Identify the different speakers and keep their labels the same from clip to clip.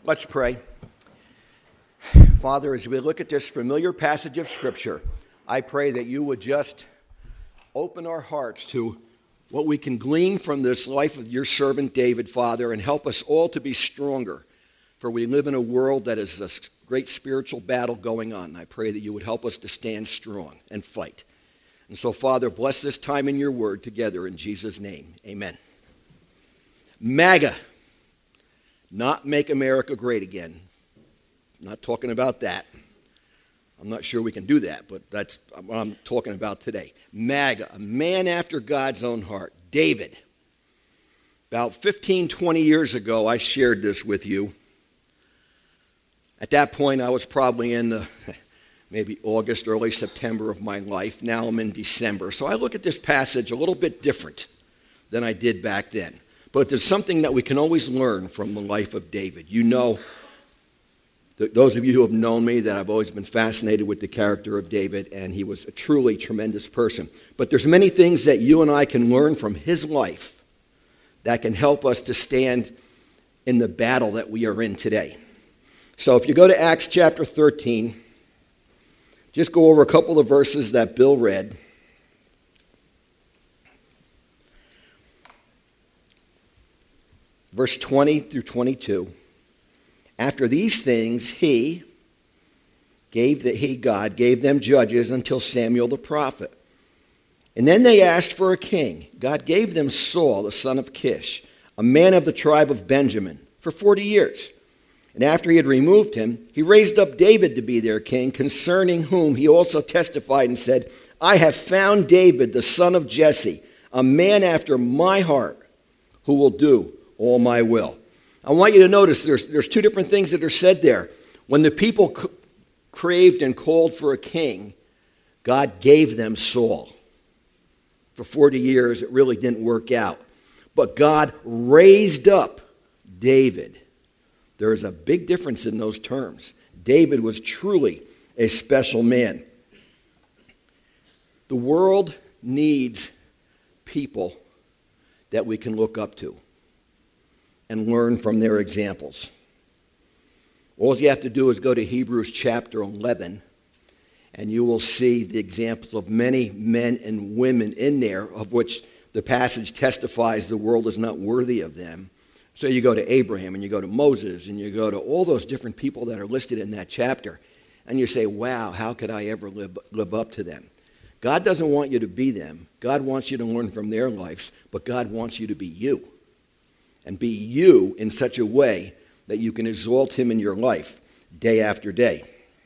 Speaker 1: Let's pray. Father, as we look at this familiar passage of Scripture, I pray that you would just open our hearts to what we can glean from this life of your servant David, Father, and help us all to be stronger. For we live in a world that is a great spiritual battle going on. I pray that you would help us to stand strong and fight. And so, Father, bless this time in your word together in Jesus' name. Amen. MAGA. Not make America great again. I'm not talking about that. I'm not sure we can do that, but that's what I'm talking about today. MAGA, a man after God's own heart. David. About 15, 20 years ago, I shared this with you. At that point, I was probably in maybe August, early September of my life. Now I'm in December. So I look at this passage a little bit different than I did back then. But there's something that we can always learn from the life of David. You know, those of you who have known me, that I've always been fascinated with the character of David, and he was a truly tremendous person. But there's many things that you and I can learn from his life that can help us to stand in the battle that we are in today. So if you go to Acts chapter 13, just go over a couple of verses that Bill read. Verse 20 through 22. After these things, God gave them judges until Samuel the prophet. And then they asked for a king. God gave them Saul, the son of Kish, a man of the tribe of Benjamin, for 40 years. And after he had removed him, he raised up David to be their king, concerning whom he also testified and said, I have found David, the son of Jesse, a man after my heart, who will do all my will. I want you to notice there's two different things that are said there. When the people craved and called for a king, God gave them Saul. For 40 years, it really didn't work out. But God raised up David. There is a big difference in those terms. David was truly a special man. The world needs people that we can look up to and learn from their examples. All you have to do is go to Hebrews chapter 11, and you will see the examples of many men and women in there, of which the passage testifies the world is not worthy of them. So you go to Abraham, and you go to Moses, and you go to all those different people that are listed in that chapter, and you say, wow, how could I ever live up to them? God doesn't want you to be them. God wants you to learn from their lives, but God wants you to be you. And be you in such a way that you can exalt him in your life day after day.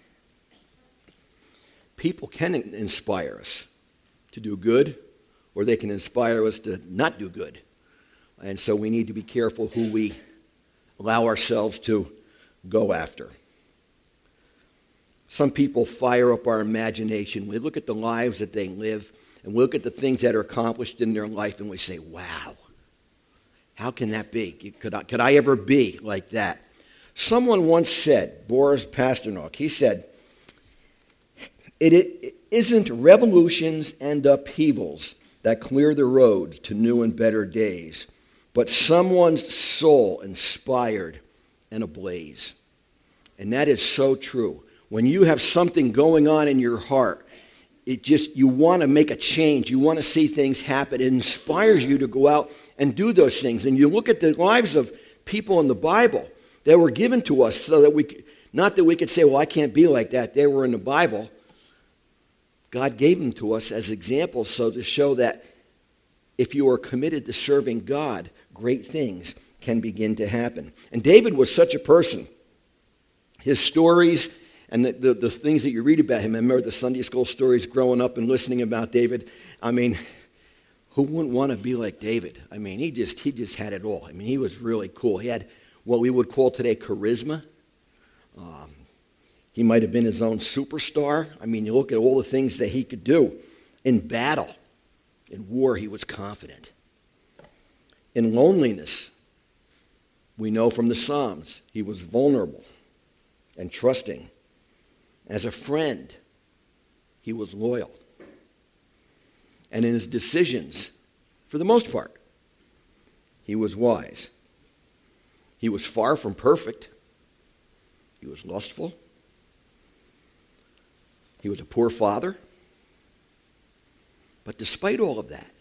Speaker 1: People can inspire us to do good, or they can inspire us to not do good. And so we need to be careful who we allow ourselves to go after. Some people fire up our imagination. We look at the lives that they live, and we look at the things that are accomplished in their life, and we say, wow. How can that be? Could I ever be like that? Someone once said, Boris Pasternak, he said, it isn't revolutions and upheavals that clear the roads to new and better days, but someone's soul inspired and ablaze. And that is so true. When you have something going on in your heart, you want to make a change. You want to see things happen. It inspires you to go out and do those things. And you look at the lives of people in the Bible that were given to us so that not that we could say, well, I can't be like that. They were in the Bible. God gave them to us as examples so to show that if you are committed to serving God, great things can begin to happen. And David was such a person. His stories and the things that you read about him, I remember the Sunday school stories growing up and listening about David. I mean, who wouldn't want to be like David? I mean, he just had it all. I mean, he was really cool. He had what we would call today charisma. He might have been his own superstar. I mean, you look at all the things that he could do. In battle, in war, he was confident. In loneliness, we know from the Psalms, he was vulnerable and trusting. As a friend, he was loyal. And in his decisions, for the most part, he was wise. He was far from perfect. He was lustful. He was a poor father. But despite all of that,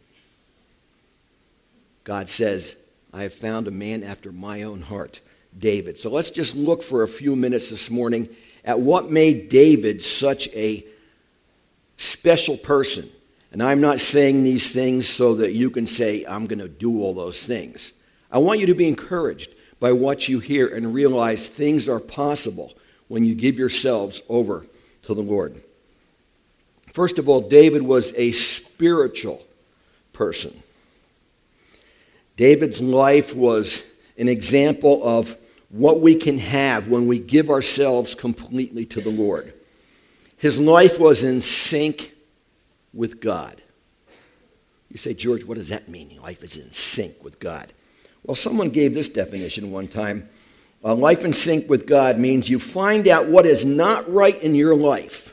Speaker 1: God says, I have found a man after my own heart, David. So let's just look for a few minutes this morning at what made David such a special person. And I'm not saying these things so that you can say, I'm going to do all those things. I want you to be encouraged by what you hear and realize things are possible when you give yourselves over to the Lord. First of all, David was a spiritual person. David's life was an example of what we can have when we give ourselves completely to the Lord. His life was in sync with God. You say, George, what does that mean? Life is in sync with God. Well, someone gave this definition one time. Life in sync with God means you find out what is not right in your life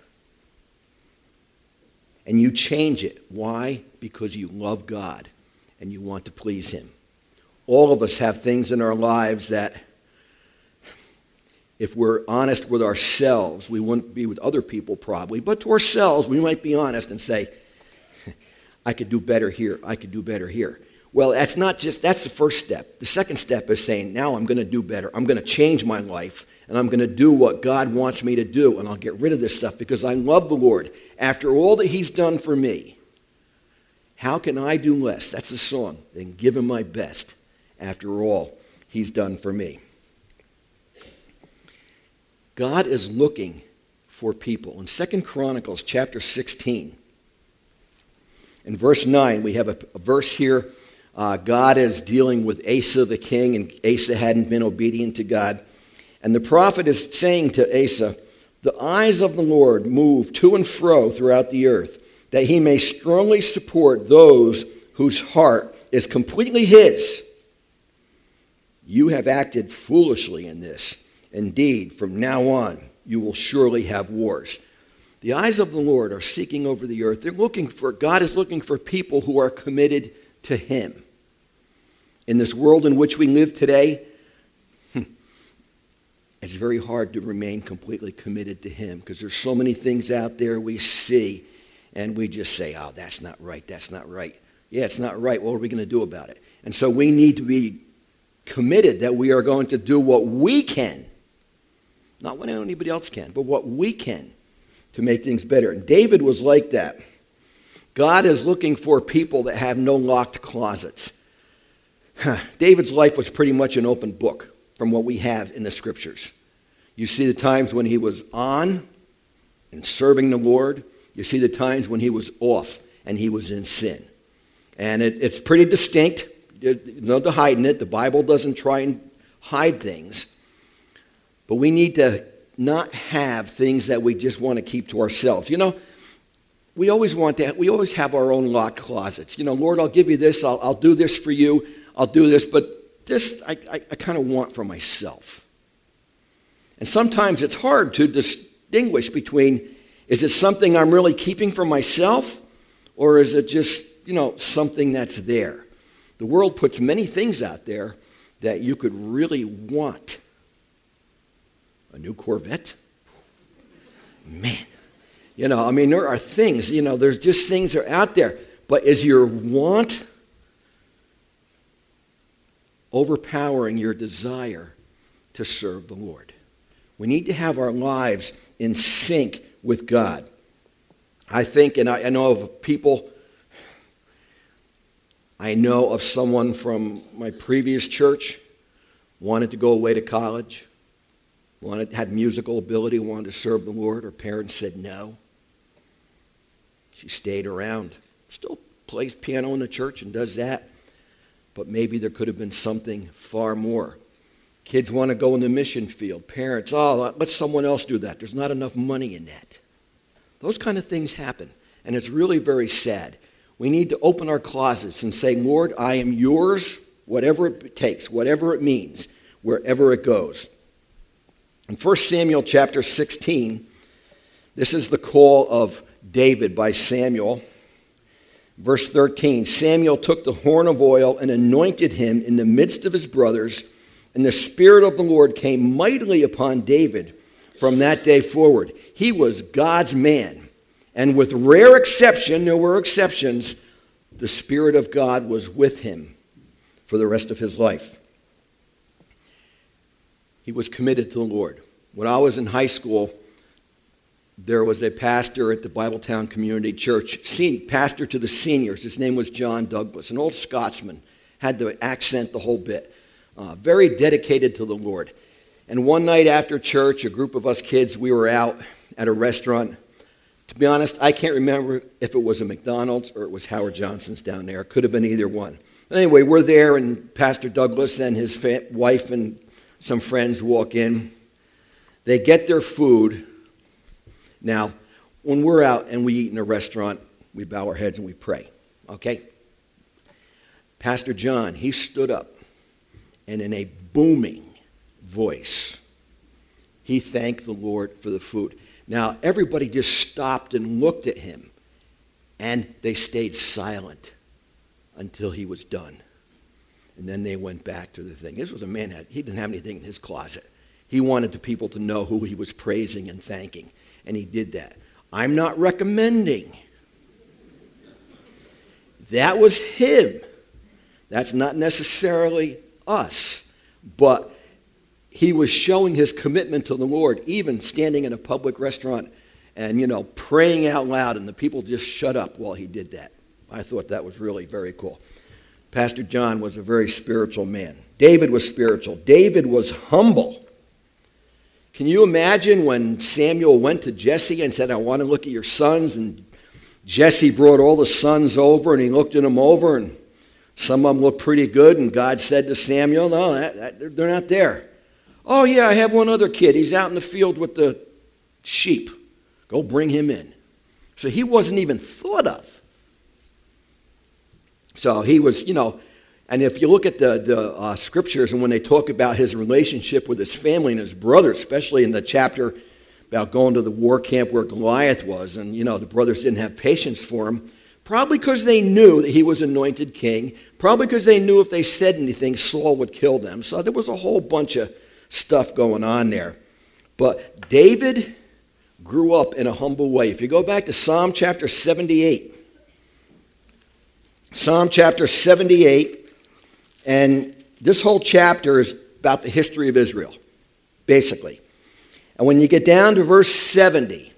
Speaker 1: and you change it. Why? Because you love God and you want to please Him. All of us have things in our lives that, if we're honest with ourselves, we wouldn't be with other people probably, but to ourselves, we might be honest and say, I could do better here, I could do better here. Well, that's the first step. The second step is saying, now I'm going to do better. I'm going to change my life, and I'm going to do what God wants me to do, and I'll get rid of this stuff because I love the Lord. After all that He's done for me, how can I do less? That's the song. Then give Him my best after all He's done for me. God is looking for people. In 2 Chronicles chapter 16, in verse 9, we have a verse here. God is dealing with Asa the king, and Asa hadn't been obedient to God. And the prophet is saying to Asa, the eyes of the Lord move to and fro throughout the earth, that He may strongly support those whose heart is completely His. You have acted foolishly in this. Indeed, from now on, you will surely have wars. The eyes of the Lord are seeking over the earth. God is looking for people who are committed to Him. In this world in which we live today, it's very hard to remain completely committed to Him because there's so many things out there we see and we just say, oh, that's not right, that's not right. Yeah, it's not right. What are we going to do about it? And so we need to be committed that we are going to do what we can. Not what anybody else can, but what we can to make things better. And David was like that. God is looking for people that have no locked closets. David's life was pretty much an open book from what we have in the Scriptures. You see the times when he was on and serving the Lord. You see the times when he was off and he was in sin. And it's pretty distinct. There's no hiding it. The Bible doesn't try and hide things. But we need to not have things that we just want to keep to ourselves. You know, we always have our own locked closets. You know, Lord, I'll give you this. I'll do this for you. I'll do this. But this I kind of want for myself. And sometimes it's hard to distinguish between, is it something I'm really keeping for myself? Or is it just, something that's there? The world puts many things out there that you could really want. A new Corvette? Man. There are things, there's just things that are out there. But is your want overpowering your desire to serve the Lord? We need to have our lives in sync with God. I think, and I know of people, I know of someone from my previous church, wanted to go away to college, had musical ability, wanted to serve the Lord. Her parents said no. She stayed around, still plays piano in the church and does that, but maybe there could have been something far more. Kids want to go in the mission field. Parents, let someone else do that. There's not enough money in that. Those kind of things happen, and it's really very sad. We need to open our closets and say, Lord, I am yours, whatever it takes, whatever it means, wherever it goes. In 1 Samuel chapter 16, this is the call of David by Samuel. Verse 13, Samuel took the horn of oil and anointed him in the midst of his brothers, and the Spirit of the Lord came mightily upon David, from that day forward. He was God's man. And with rare exception, there were exceptions, the Spirit of God was with him for the rest of his life. He was committed to the Lord. When I was in high school, there was a pastor at the Bibletown Community Church, pastor to the seniors. His name was John Douglas, an old Scotsman, had the accent the whole bit. Very dedicated to the Lord. And one night after church, a group of us kids, we were out at a restaurant. To be honest, I can't remember if it was a McDonald's or it was Howard Johnson's down there. It could have been either one. Anyway, we're there, and Pastor Douglas and his wife and some friends walk in. They get their food. Now, when we're out and we eat in a restaurant, we bow our heads and we pray, okay? Pastor John, he stood up, and in a booming voice, he thanked the Lord for the food. Now, everybody just stopped and looked at him, and they stayed silent until he was done. And then they went back to the thing. This was a man, he didn't have anything in his closet. He wanted the people to know who he was praising and thanking, and he did that. I'm not recommending. That was him. That's not necessarily us, but he was showing his commitment to the Lord, even standing in a public restaurant and, praying out loud, and the people just shut up while he did that. I thought that was really very cool. Pastor John was a very spiritual man. David was spiritual. David was humble. Can you imagine when Samuel went to Jesse and said, I want to look at your sons, and Jesse brought all the sons over, and he looked at them over, and some of them looked pretty good, and God said to Samuel, no, they're not there. Oh, yeah, I have one other kid. He's out in the field with the sheep. Go bring him in. So he wasn't even thought of. So he was, and if you look at the scriptures and when they talk about his relationship with his family and his brothers, especially in the chapter about going to the war camp where Goliath was, and, the brothers didn't have patience for him, probably because they knew that he was anointed king, probably because they knew if they said anything, Saul would kill them. So there was a whole bunch of stuff going on there. But David grew up in a humble way. If you go back to Psalm chapter 78, Psalm chapter 78, and this whole chapter is about the history of Israel, basically. And when you get down to verse 70,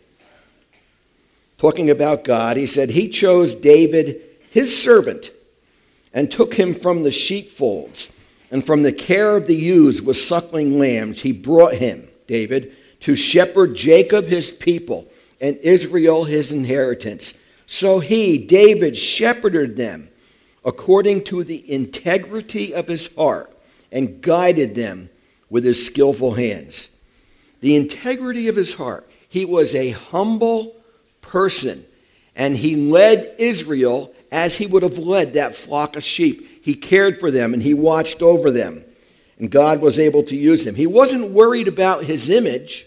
Speaker 1: talking about God, he said, he chose David, his servant, and took him from the sheepfolds, and from the care of the ewes with suckling lambs. He brought him, David, to shepherd Jacob his people, and Israel his inheritance. So he, David, shepherded them according to the integrity of his heart, and guided them with his skillful hands. The integrity of his heart. He was a humble person, and he led Israel as he would have led that flock of sheep. He cared for them, and he watched over them, and God was able to use him. He wasn't worried about his image.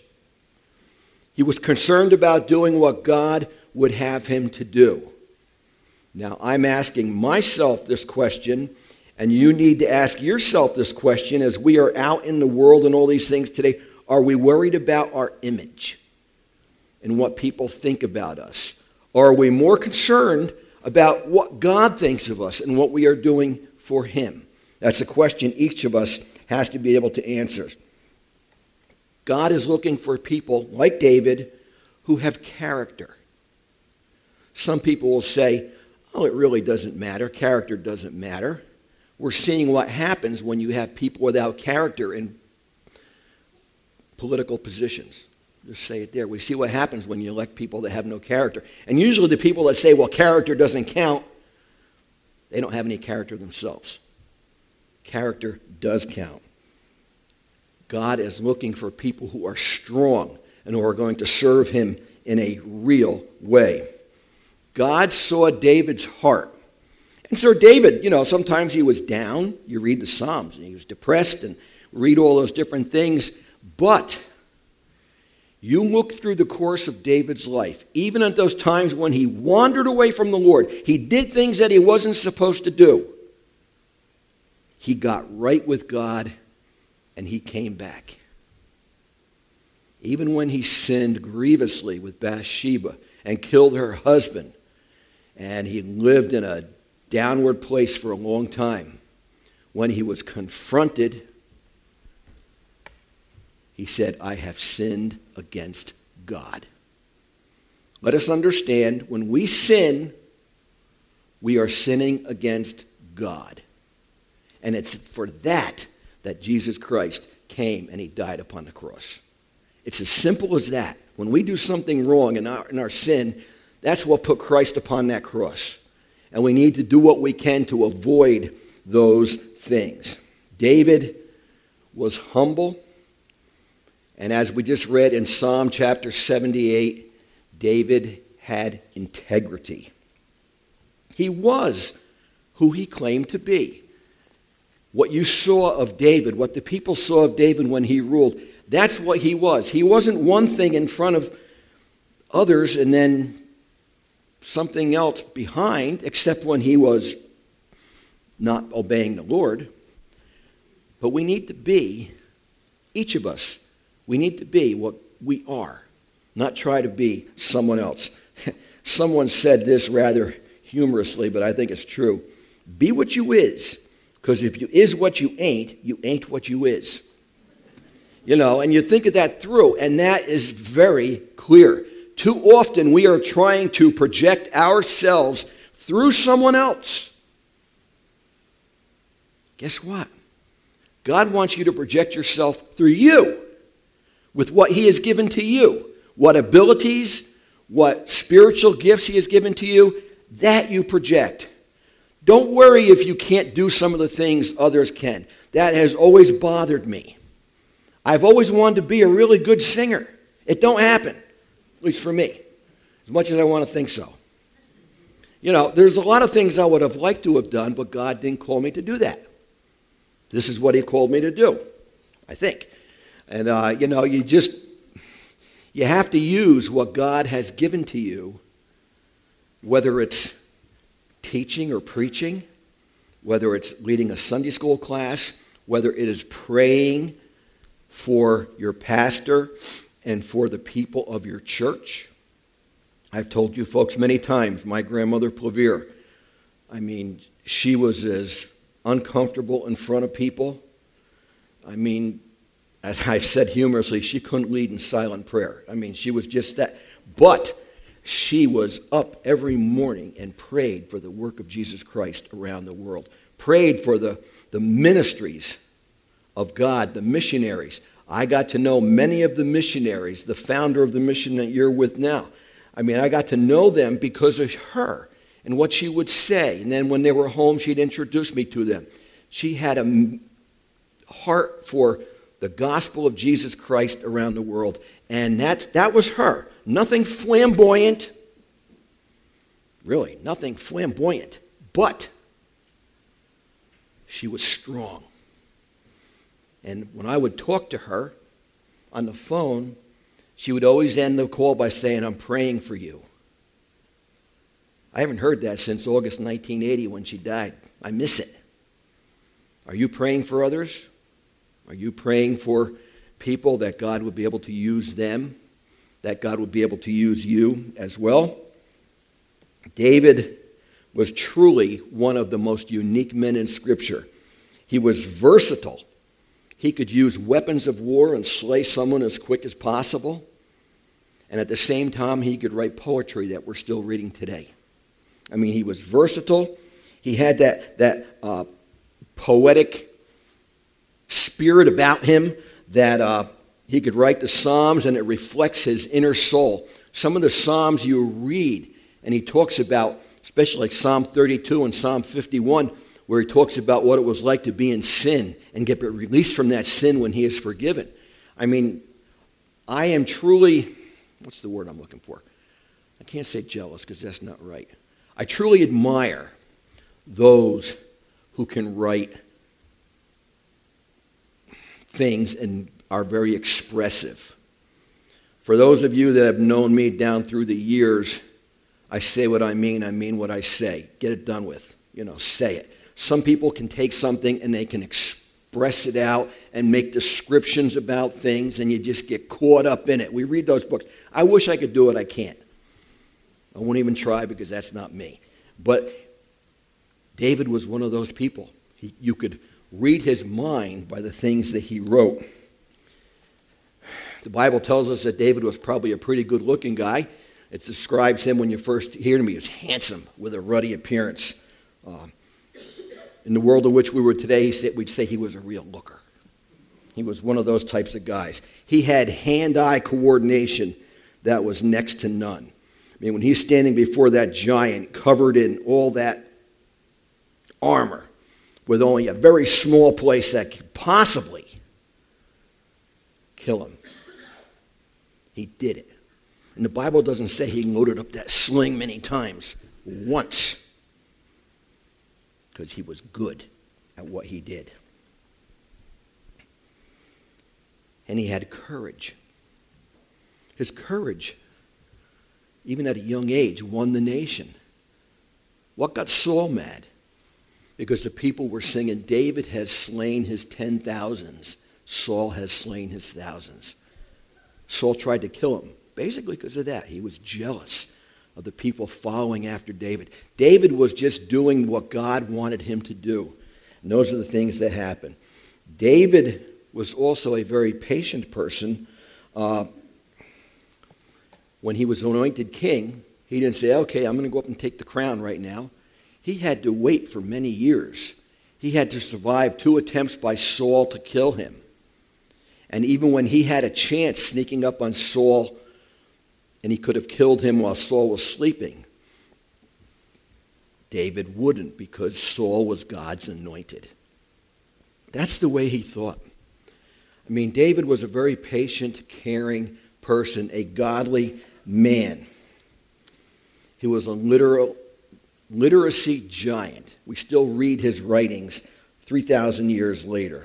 Speaker 1: He was concerned about doing what God would have him to do. Now, I'm asking myself this question, and you need to ask yourself this question as we are out in the world and all these things today. Are we worried about our image and what people think about us? Or are we more concerned about what God thinks of us and what we are doing for him? That's a question each of us has to be able to answer. God is looking for people like David who have character. Some people will say, oh, it really doesn't matter. Character doesn't matter. We're seeing what happens when you have people without character in political positions. Just say it there. We see what happens when you elect people that have no character. And usually the people that say, well, character doesn't count, they don't have any character themselves. Character does count. God is looking for people who are strong and who are going to serve him in a real way. God saw David's heart. And so David, sometimes he was down. You read the Psalms, and he was depressed and read all those different things. But you look through the course of David's life, even at those times when he wandered away from the Lord, he did things that he wasn't supposed to do. He got right with God, and he came back. even when he sinned grievously with Bathsheba and killed her husband, and he lived in a downward place for a long time, when he was confronted, he said, I have sinned against God. Let us understand, when we sin, we are sinning against God. And it's for that Jesus Christ came and he died upon the cross. It's as simple as that. When we do something wrong in our sin, that's what put Christ upon that cross. And we need to do what we can to avoid those things. David was humble. And as we just read in Psalm chapter 78, David had integrity. He was who he claimed to be. What you saw of David, what the people saw of David when he ruled, that's what he was. He wasn't one thing in front of others and then something else behind, except when he was not obeying the Lord. But we need to be, each of us, we need to be what we are, not try to be someone else. Someone said this rather humorously, but I think it's true. Be what you is, because if you is what you ain't what you is. You know, and you think of that through, and that is very clear. Too often we are trying to project ourselves through someone else. Guess what? God wants you to project yourself through you with what he has given to you. What abilities, what spiritual gifts he has given to you, that you project. Don't worry if you can't do some of the things others can. That has always bothered me. I've always wanted to be a really good singer. It don't happen, at least for me, as much as I want to think so. You know, there's a lot of things I would have liked to have done, but God didn't call me to do that. This is what he called me to do, I think. And, you know, you have to use what God has given to you, whether it's teaching or preaching, whether it's leading a Sunday school class, whether it is praying for your pastor and for the people of your church. I've told you folks many times, my grandmother Plavir, I mean, she was as uncomfortable in front of people. I mean, as I've said humorously, she couldn't lead in silent prayer. I mean, she was just that. But she was up every morning and prayed for the work of Jesus Christ around the world. Prayed for the ministries of God, the missionaries. I got to know many of the missionaries, the founder of the mission that you're with now. I mean, I got to know them because of her and what she would say. And then when they were home, she'd introduce me to them. She had a heart for the gospel of Jesus Christ around the world. And that was her. Nothing flamboyant. Really, nothing flamboyant. But she was strong. And when I would talk to her on the phone, she would always end the call by saying, I'm praying for you. I haven't heard that since August 1980 when she died. I miss it. Are you praying for others? Are you praying for people that God would be able to use them, that God would be able to use you as well? David was truly one of the most unique men in Scripture. He was versatile. He could use weapons of war and slay someone as quick as possible. And at the same time, he could write poetry that we're still reading today. I mean, he was versatile. He had that poetic spirit about him that he could write the Psalms, and it reflects his inner soul. Some of the Psalms you read, and he talks about, especially like Psalm 32 and Psalm 51, where he talks about what it was like to be in sin and get released from that sin when he is forgiven. I mean, I am truly, what's the word I'm looking for? I can't say jealous because that's not right. I truly admire those who can write things and are very expressive. For those of you that have known me down through the years, I say what I mean what I say. Get it done with. You know, say it. Some people can take something and they can express it out and make descriptions about things, and you just get caught up in it. We read those books. I wish I could do it. I can't. I won't even try because that's not me. But David was one of those people. You could read his mind by the things that he wrote. The Bible tells us that David was probably a pretty good-looking guy. It describes him when you first hear him. He was handsome with a ruddy appearance. In the world in which we were today, we'd say he was a real looker. He was one of those types of guys. He had hand-eye coordination that was next to none. I mean, when he's standing before that giant covered in all that armor with only a very small place that could possibly kill him, he did it. And the Bible doesn't say he loaded up that sling many times. Once. Because he was good at what he did. And he had courage. His courage, even at a young age, won the nation. What got Saul mad? Because the people were singing, David has slain his 10,000s. Saul has slain his thousands. Saul tried to kill him, basically because of that. He was jealous of the people following after David. David was just doing what God wanted him to do. And those are the things that happened. David was also a very patient person. When he was anointed king, he didn't say, okay, I'm going to go up and take the crown right now. He had to wait for many years. He had to survive 2 attempts by Saul to kill him. And even when he had a chance sneaking up on Saul, and he could have killed him while Saul was sleeping, David wouldn't, because Saul was God's anointed. That's the way he thought. I mean, David was a very patient, caring person, a godly man. He was a literacy giant. We still read his writings 3,000 years later.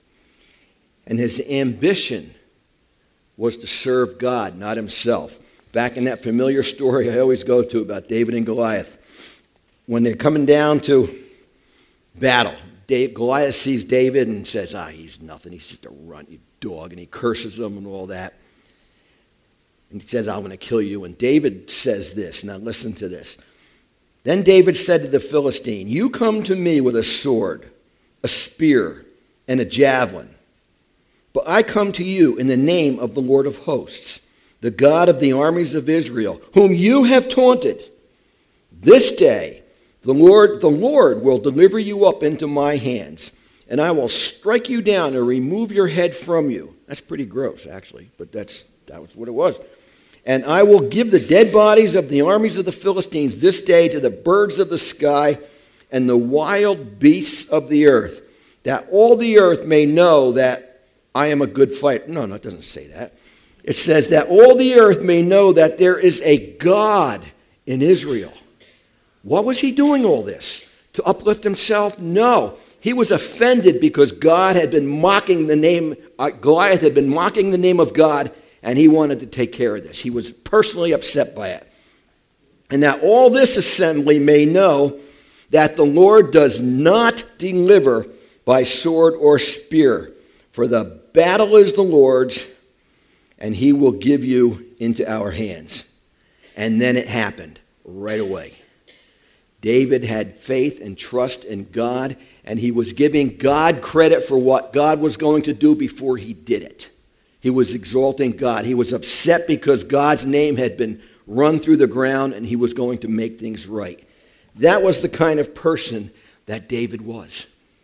Speaker 1: And his ambition was to serve God, not himself. Back in that familiar story I always go to about David and Goliath, when they're coming down to battle, Goliath sees David and says, he's nothing. He's just a runt, you dog. And he curses him and all that. And he says, I'm going to kill you. And David says this. Now listen to this. Then David said to the Philistine, you come to me with a sword, a spear, and a javelin. But I come to you in the name of the Lord of hosts, the God of the armies of Israel, whom you have taunted. This day the Lord will deliver you up into my hands, and I will strike you down and remove your head from you. That's pretty gross, actually, but that was what it was. And I will give the dead bodies of the armies of the Philistines this day to the birds of the sky and the wild beasts of the earth, that all the earth may know that I am a good fighter. No, it doesn't say that. It says that all the earth may know that there is a God in Israel. What was he doing all this? To uplift himself? No. He was offended because God had been mocking the name, Goliath had been mocking the name of God, and he wanted to take care of this. He was personally upset by it. And that all this assembly may know that the Lord does not deliver by sword or spear, for the battle is the Lord's, and he will give you into our hands. And then it happened right away. David had faith and trust in God, and he was giving God credit for what God was going to do before he did it. He was exalting God. He was upset because God's name had been run through the ground, and he was going to make things right. That was the kind of person that David was.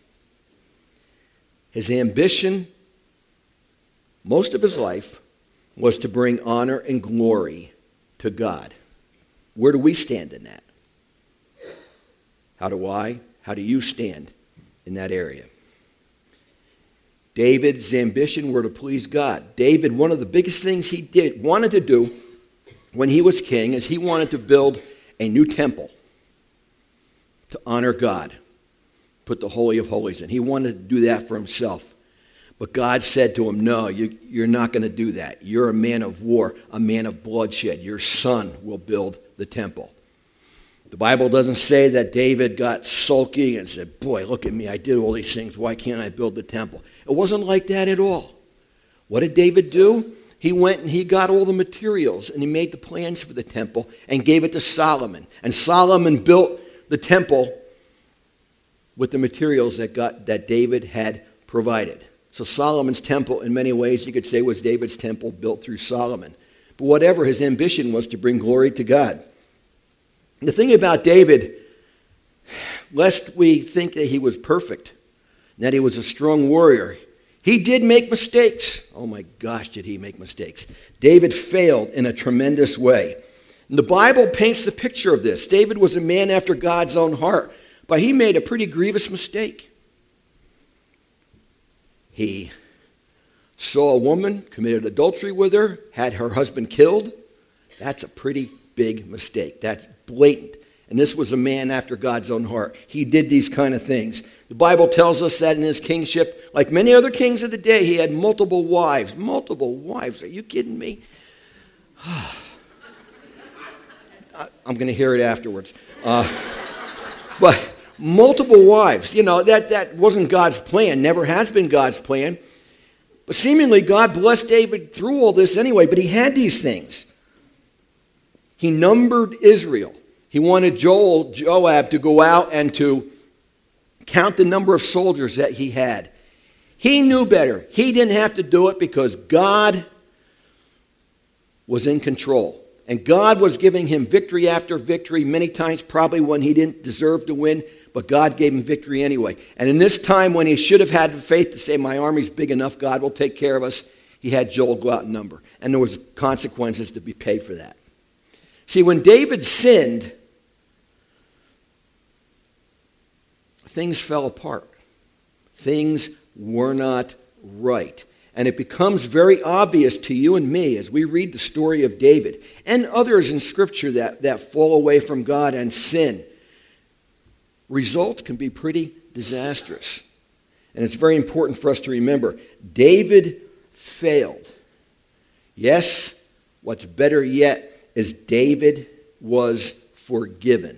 Speaker 1: His ambition, most of his life, was to bring honor and glory to God. Where do we stand in that? How do you stand in that area? David's ambition were to please God. David, one of the biggest things he wanted to do when he was king is he wanted to build a new temple to honor God, put the Holy of Holies in. He wanted to do that for himself. But God said to him, no, you're not going to do that. You're a man of war, a man of bloodshed. Your son will build the temple. The Bible doesn't say that David got sulky and said, boy, look at me, I did all these things. Why can't I build the temple? It wasn't like that at all. What did David do? He went and he got all the materials and he made the plans for the temple and gave it to Solomon. And Solomon built the temple with the materials that David had provided. So Solomon's temple, in many ways, you could say, was David's temple built through Solomon. But whatever, his ambition was to bring glory to God. The thing about David, lest we think that he was perfect, that he was a strong warrior, he did make mistakes. Oh my gosh, did he make mistakes. David failed in a tremendous way. And the Bible paints the picture of this. David was a man after God's own heart, but he made a pretty grievous mistake. He saw a woman, committed adultery with her, had her husband killed. That's a pretty big mistake. That's blatant. And this was a man after God's own heart. He did these kind of things. The Bible tells us that in his kingship, like many other kings of the day, he had multiple wives. Multiple wives. Are you kidding me? I'm going to hear it afterwards. But multiple wives. You know, that wasn't God's plan. Never has been God's plan. But seemingly God blessed David through all this anyway. But he had these things. He numbered Israel. He wanted Joab to go out and to count the number of soldiers that he had. He knew better. He didn't have to do it because God was in control. And God was giving him victory after victory, many times probably when he didn't deserve to win, but God gave him victory anyway. And in this time when he should have had the faith to say, my army's big enough, God will take care of us, he had Joel go out and number. And there was consequences to be paid for that. See, when David sinned, things fell apart. Things were not right. And it becomes very obvious to you and me as we read the story of David and others in Scripture that fall away from God and sin. Results can be pretty disastrous. And it's very important for us to remember, David failed. Yes, what's better yet is David was forgiven.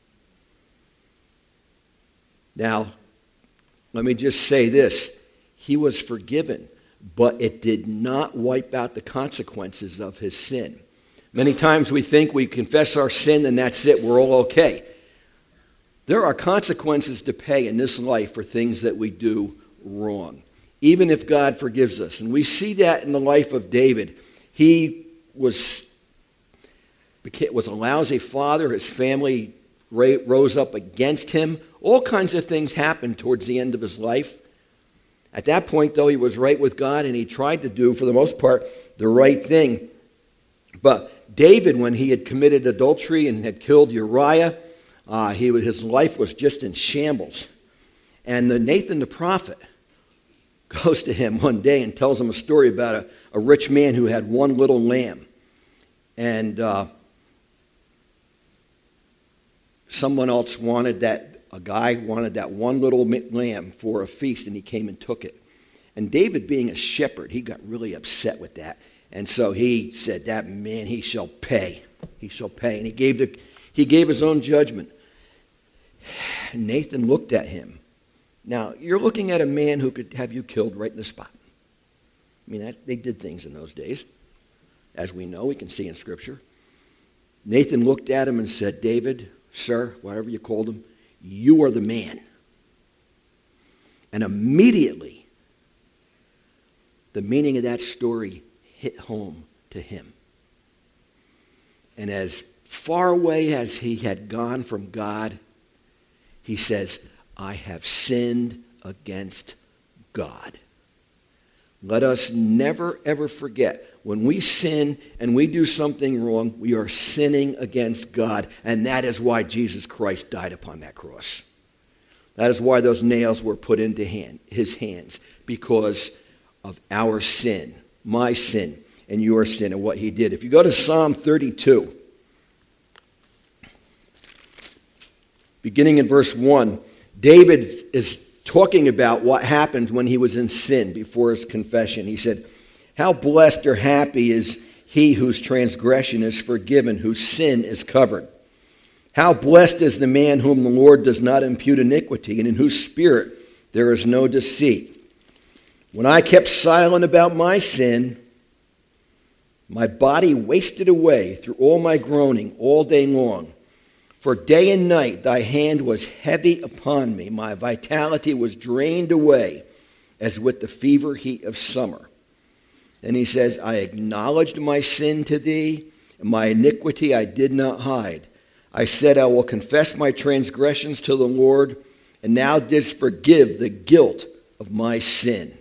Speaker 1: Now, let me just say this. He was forgiven, but it did not wipe out the consequences of his sin. Many times we think we confess our sin and that's it, we're all okay. There are consequences to pay in this life for things that we do wrong, even if God forgives us. And we see that in the life of David. He was a lousy father. His family rose up against him. All kinds of things happened towards the end of his life. At that point, though, he was right with God, and he tried to do, for the most part, the right thing. But David, when he had committed adultery and had killed Uriah, his life was just in shambles. And Nathan the prophet goes to him one day and tells him a story about a rich man who had one little lamb. And someone else a guy wanted that one little lamb for a feast, and he came and took it. And David, being a shepherd, he got really upset with that. And so he said, that man, he shall pay. He shall pay. And he gave his own judgment. And Nathan looked at him. Now, you're looking at a man who could have you killed right in the spot. I mean, they did things in those days. As we know, we can see in Scripture. Nathan looked at him and said, David, sir, whatever you called him, you are the man. And immediately, the meaning of that story hit home to him. And as far away as he had gone from God, he says, I have sinned against God. Let us never, ever forget, when we sin and we do something wrong, we are sinning against God. And that is why Jesus Christ died upon that cross. That is why those nails were put into his hands, because of our sin, my sin and your sin, and what he did. If you go to Psalm 32, beginning in verse 1, David is talking about what happened when he was in sin before his confession. He said, how blessed or happy is he whose transgression is forgiven, whose sin is covered. How blessed is the man whom the Lord does not impute iniquity, and in whose spirit there is no deceit. When I kept silent about my sin, my body wasted away through all my groaning all day long. For day and night thy hand was heavy upon me. My vitality was drained away as with the fever heat of summer. Then he says, I acknowledged my sin to thee, and my iniquity I did not hide. I said, I will confess my transgressions to the Lord, and thou didst forgive the guilt of my sin.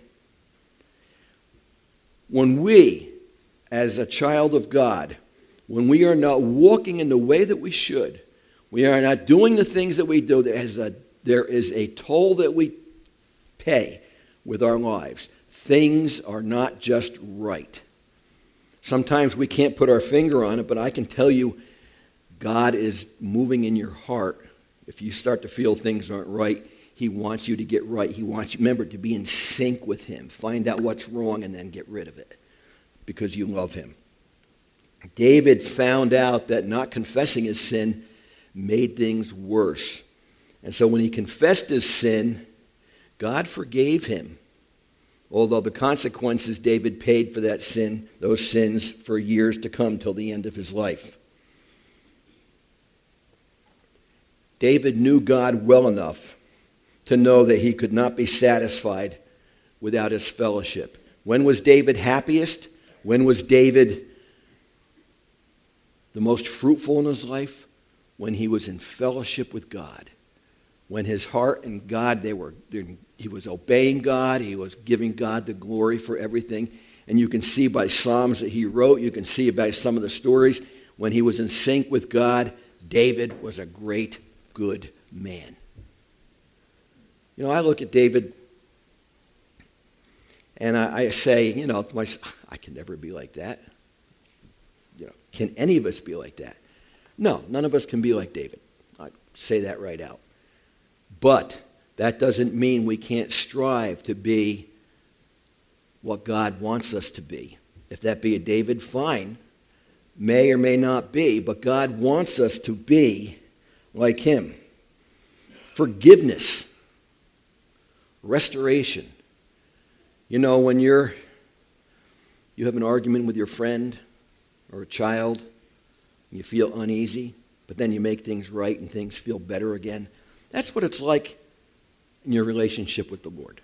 Speaker 1: When we, as a child of God, when we are not walking in the way that we should, we are not doing the things that we do, there is a toll that we pay with our lives. Things are not just right. Sometimes we can't put our finger on it, but I can tell you God is moving in your heart. If you start to feel things aren't right, he wants you to get right. He wants you, remember, to be in sync with him. Find out what's wrong and then get rid of it because you love him. David found out that not confessing his sin made things worse. And so when he confessed his sin, God forgave him. Although the consequences David paid for that sin, those sins, for years to come till the end of his life. David knew God well enough to know that he could not be satisfied without his fellowship. When was David happiest? When was David the most fruitful in his life? When he was in fellowship with God. When his heart and God, he was obeying God. He was giving God the glory for everything. And you can see by Psalms that he wrote, you can see by some of the stories, when he was in sync with God, David was a great, good man. You know, I look at David and I say, you know, to myself, I can never be like that. You know, can any of us be like that? No, none of us can be like David. I say that right out. But that doesn't mean we can't strive to be what God wants us to be. If that be a David, fine. May or may not be, but God wants us to be like him. Forgiveness. Restoration. You know, when you have an argument with your friend or a child, you feel uneasy, but then you make things right and things feel better again. That's what it's like in your relationship with the Lord.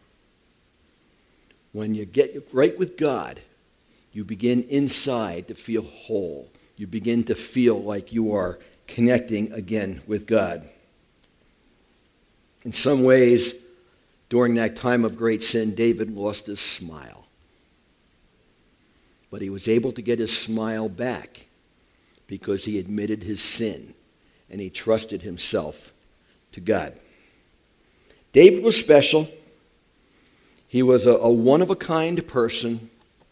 Speaker 1: When you get right with God, you begin inside to feel whole. You begin to feel like you are connecting again with God. In some ways, during that time of great sin, David lost his smile. But he was able to get his smile back because he admitted his sin and he trusted himself to God. David was special. He was a one-of-a-kind person,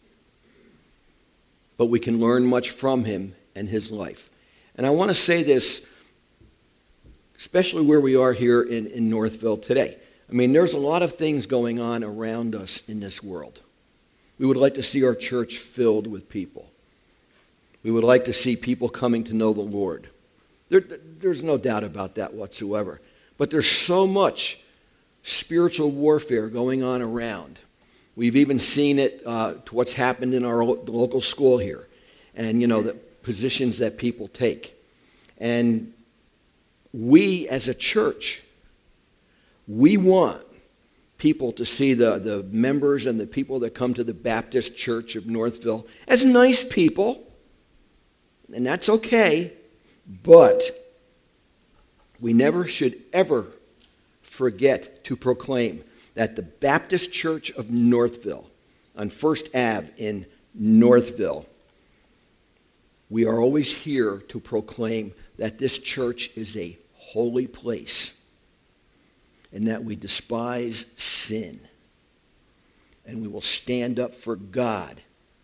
Speaker 1: but we can learn much from him and his life. And I want to say this, especially where we are here in Northville today. I mean, there's a lot of things going on around us in this world. We would like to see our church filled with people. We would like to see people coming to know the Lord. There's no doubt about that whatsoever. But there's so much spiritual warfare going on around. We've even seen it to what's happened in our local school here. And, you know, the positions that people take. And we as a church, we want people to see the members and the people that come to the Baptist Church of Northville as nice people. And that's okay. But we never should ever forget to proclaim that the Baptist Church of Northville on First Ave in Northville, we are always here to proclaim that this church is a holy place and that we despise sin and we will stand up for God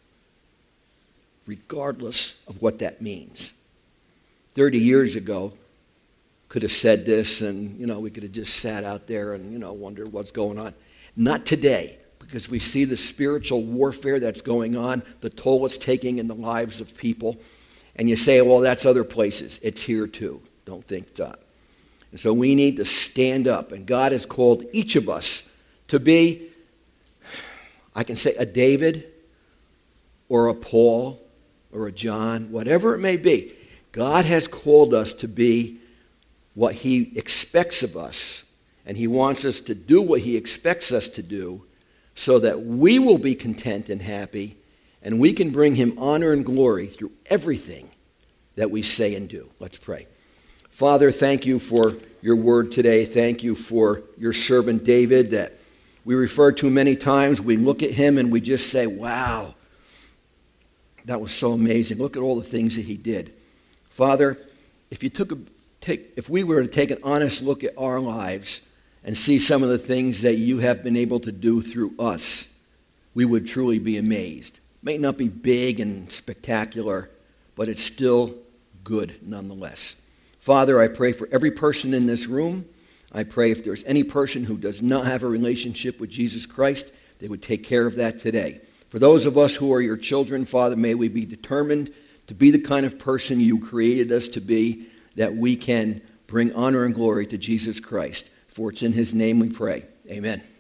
Speaker 1: regardless of what that means. 30 years ago, could have said this and, you know, we could have just sat out there and, you know, wondered what's going on. Not today, because we see the spiritual warfare that's going on, the toll it's taking in the lives of people. And you say, well, that's other places. It's here too. don't think not. And so we need to stand up, and God has called each of us to be, I can say, a David or a Paul or a John, whatever it may be. God has called us to be what he expects of us, and he wants us to do what he expects us to do so that we will be content and happy, and we can bring him honor and glory through everything that we say and do. Let's pray. Father, thank you for your word today. Thank you for your servant David that we refer to many times. We look at him and we just say, wow, that was so amazing. Look at all the things that he did. Father, if we were to take an honest look at our lives and see some of the things that you have been able to do through us, we would truly be amazed. It may not be big and spectacular, but it's still good nonetheless. Father, I pray for every person in this room. I pray if there's any person who does not have a relationship with Jesus Christ, they would take care of that today. For those of us who are your children, Father, may we be determined to be the kind of person you created us to be, that we can bring honor and glory to Jesus Christ. For it's in his name we pray. Amen.